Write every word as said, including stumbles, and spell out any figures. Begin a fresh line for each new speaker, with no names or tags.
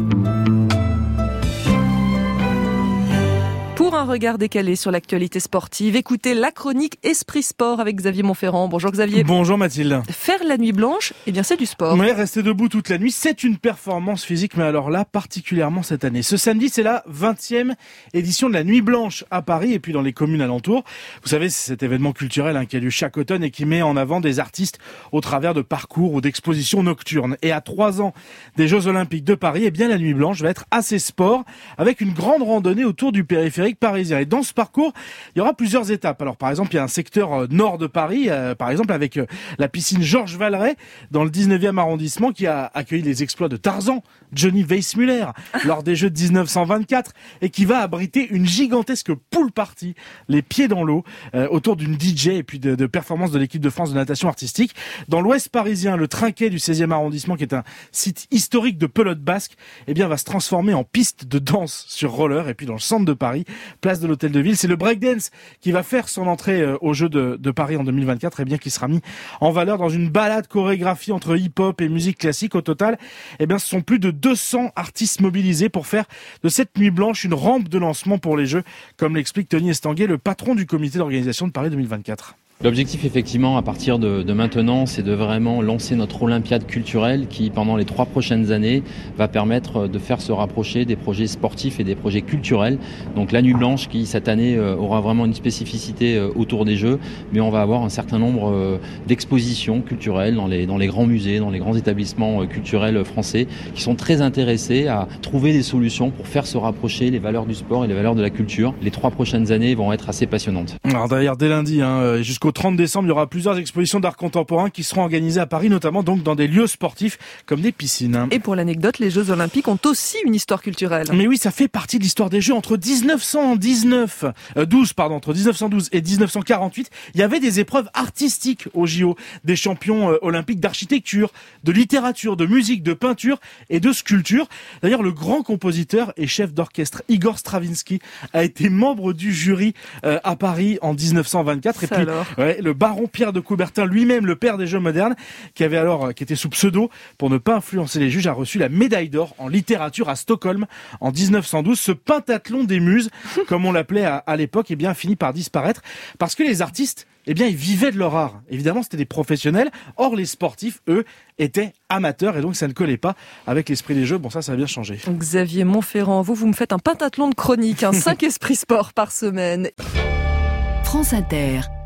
Pour un regard décalé sur l'actualité sportive, écoutez la chronique Esprit Sport avec Xavier Montferrand. Bonjour Xavier.
Bonjour Mathilde.
Faire la nuit blanche, eh bien c'est du sport.
Ouais, rester debout toute la nuit, c'est une performance physique, mais alors là, particulièrement cette année. Ce samedi, c'est la vingtième édition de la Nuit Blanche à Paris et puis dans les communes alentours. Vous savez, c'est cet événement culturel hein, qui a lieu chaque automne et qui met en avant des artistes au travers de parcours ou d'expositions nocturnes. Et à trois ans des Jeux Olympiques de Paris, eh bien la Nuit Blanche va être assez sport avec une grande randonnée autour du périphérique parisien. Et dans ce parcours, il y aura plusieurs étapes. Alors par exemple, il y a un secteur euh, nord de Paris, euh, par exemple avec euh, la piscine Georges Valeret dans le dix-neuvième arrondissement qui a accueilli les exploits de Tarzan, Johnny Weissmuller lors des Jeux de dix-neuf cent vingt-quatre et qui va abriter une gigantesque pool party, les pieds dans l'eau, euh, autour d'une D J et puis de, de performances de l'équipe de France de natation artistique. Dans l'ouest parisien, le Trinquet du seizième arrondissement qui est un site historique de pelote basque, eh bien va se transformer en piste de danse sur roller. Et puis dans le centre de Paris, place de l'Hôtel de Ville, c'est le breakdance qui va faire son entrée euh, aux Jeux de, de Paris en deux mille vingt-quatre, et bien qui sera mis en valeur dans une balade chorégraphie entre hip-hop et musique classique. Au total, eh bien ce sont plus de deux cents artistes mobilisés pour faire de cette nuit blanche une rampe de lancement pour les Jeux, comme l'explique Tony Estanguet, le patron du comité d'organisation de Paris deux mille vingt-quatre.
L'objectif, effectivement, à partir de, de maintenant, c'est de vraiment lancer notre Olympiade culturelle qui, pendant les trois prochaines années, va permettre de faire se rapprocher des projets sportifs et des projets culturels. Donc la Nuit Blanche qui, cette année, aura vraiment une spécificité autour des Jeux, mais on va avoir un certain nombre d'expositions culturelles dans les, dans les grands musées, dans les grands établissements culturels français, qui sont très intéressés à trouver des solutions pour faire se rapprocher les valeurs du sport et les valeurs de la culture. Les trois prochaines années vont être assez passionnantes.
Alors d'ailleurs, dès lundi, hein, jusqu'au Au trente décembre, il y aura plusieurs expositions d'art contemporain qui seront organisées à Paris, notamment donc dans des lieux sportifs comme des piscines.
Et pour l'anecdote, les Jeux Olympiques ont aussi une histoire culturelle.
Mais oui, ça fait partie de l'histoire des Jeux. Entre dix-neuf cent dix-neuf, euh, douze, pardon, entre dix-neuf cent douze et dix-neuf cent quarante-huit, il y avait des épreuves artistiques aux J O, des champions euh, olympiques d'architecture, de littérature, de musique, de peinture et de sculpture. D'ailleurs, le grand compositeur et chef d'orchestre Igor Stravinsky a été membre du jury euh, à Paris en dix-neuf cent vingt-quatre. Et puis,
alors.
Ouais, le baron Pierre de Coubertin, lui-même le père des Jeux modernes, qui avait alors, qui était sous pseudo pour ne pas influencer les juges, a reçu la médaille d'or en littérature à Stockholm en dix-neuf cent douze. Ce pentathlon des muses, comme on l'appelait à, à l'époque, eh bien, a fini par disparaître parce que les artistes, eh bien, ils vivaient de leur art. Évidemment, c'était des professionnels. Or, les sportifs, eux, étaient amateurs et donc ça ne collait pas avec l'esprit des Jeux. Bon, ça, ça va bien changer.
Xavier Montferrand, vous, vous me faites un pentathlon de chronique, un cinq esprits sport par semaine.
France Inter.